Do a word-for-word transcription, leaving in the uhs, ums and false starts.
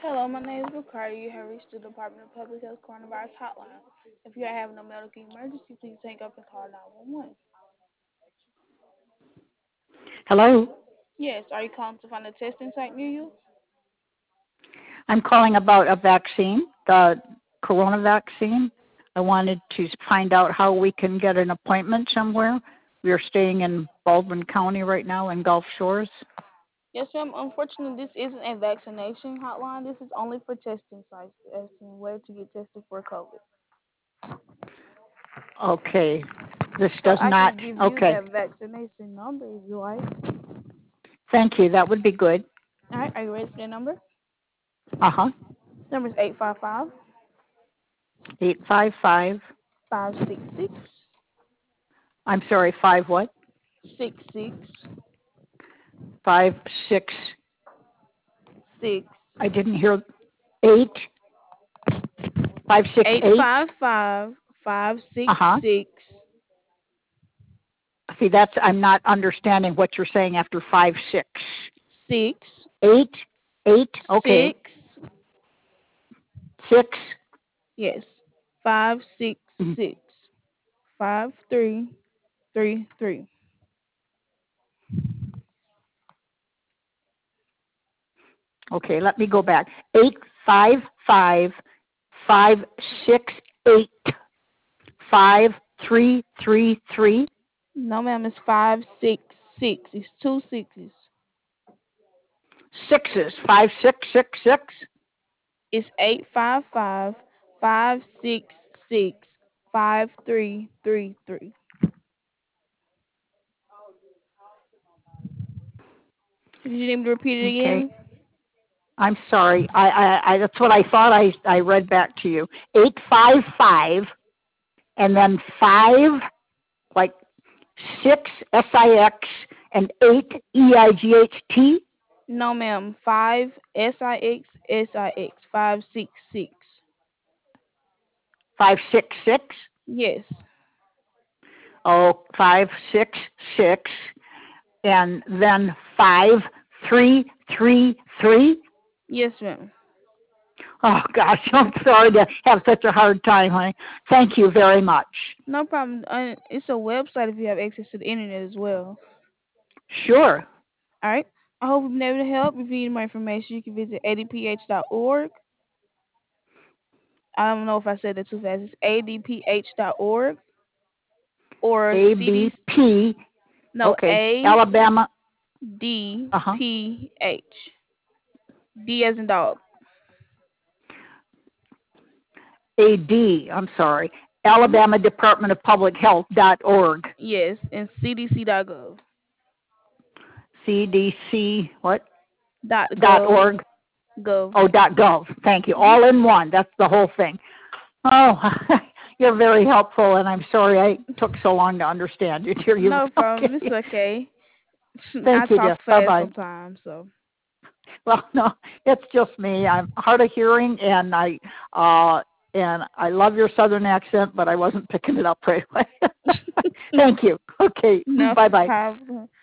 Hello, my name is Bakari. You have reached the Department of Public Health Coronavirus Hotline. If you are having a medical emergency, please hang up and call nine one one. Hello. Yes, are you calling to find a testing site near you? I'm calling about a vaccine, the corona vaccine. I wanted to find out how we can get an appointment somewhere. We are staying in Baldwin County right now in Gulf Shores. Yes, ma'am. Unfortunately, this isn't a vaccination hotline. This is only for testing sites, asking where to get tested for COVID. Okay. This So does I not, can give you okay. that vaccination number if you like. Thank you. That would be good. All right, are you ready for the number? Uh-huh. Number is eight five five, eight five five, five six six, I'm sorry, five what? six six five six, six. I didn't hear, eight, five six Eight eight. five five five six Uh-huh. six See, that's, I'm not understanding what you're saying after five six. six Eight, eight, okay. six. Six. Yes, five six Mhm. six five three three three. Okay, let me go back. Eight five five five six eight five three three three. No, ma'am, it's five six six. It's two sixes. Sixes. Five six six six. It's eight five five five six six five three three three. Did you need me to repeat it Okay. again? I'm sorry. I, I, I that's what I thought I I read back to you. Eight five five and then five like six S I X and eight E I G H T. No, ma'am. Five S I X S I X five six six. Five six six. Yes. Oh, five six six and then five three three three. Yes, ma'am. Oh gosh, I'm sorry to have such a hard time, honey. Thank you very much. No problem. Uh, it's a website if you have access to the internet as well. Sure. All right. I hope we've been able to help. If you need more information, you can visit a d p h dot org. I don't know if I said that too fast. It's a d p h dot org or A C D. B P. No, Okay. A Alabama. D Uh huh. P H. D as in dog. A D. I'm sorry. Alabama Department of Public Health dot org. Yes, and C D C dot gov. C D C what? Dot Dot gov. org. Gov. Oh, dot gov. Thank you. Mhm. All in one. That's the whole thing. Oh, you're very helpful, and I'm sorry I took so long to understand you, dear. You No problem. It's okay? okay. I Thank you, talk dear. Bye fast bye. sometimes, so. Well, no, it's just me. I'm hard of hearing, and I uh, and I love your southern accent, but I wasn't picking it up right away. Thank you. Okay. No Bye bye. problem.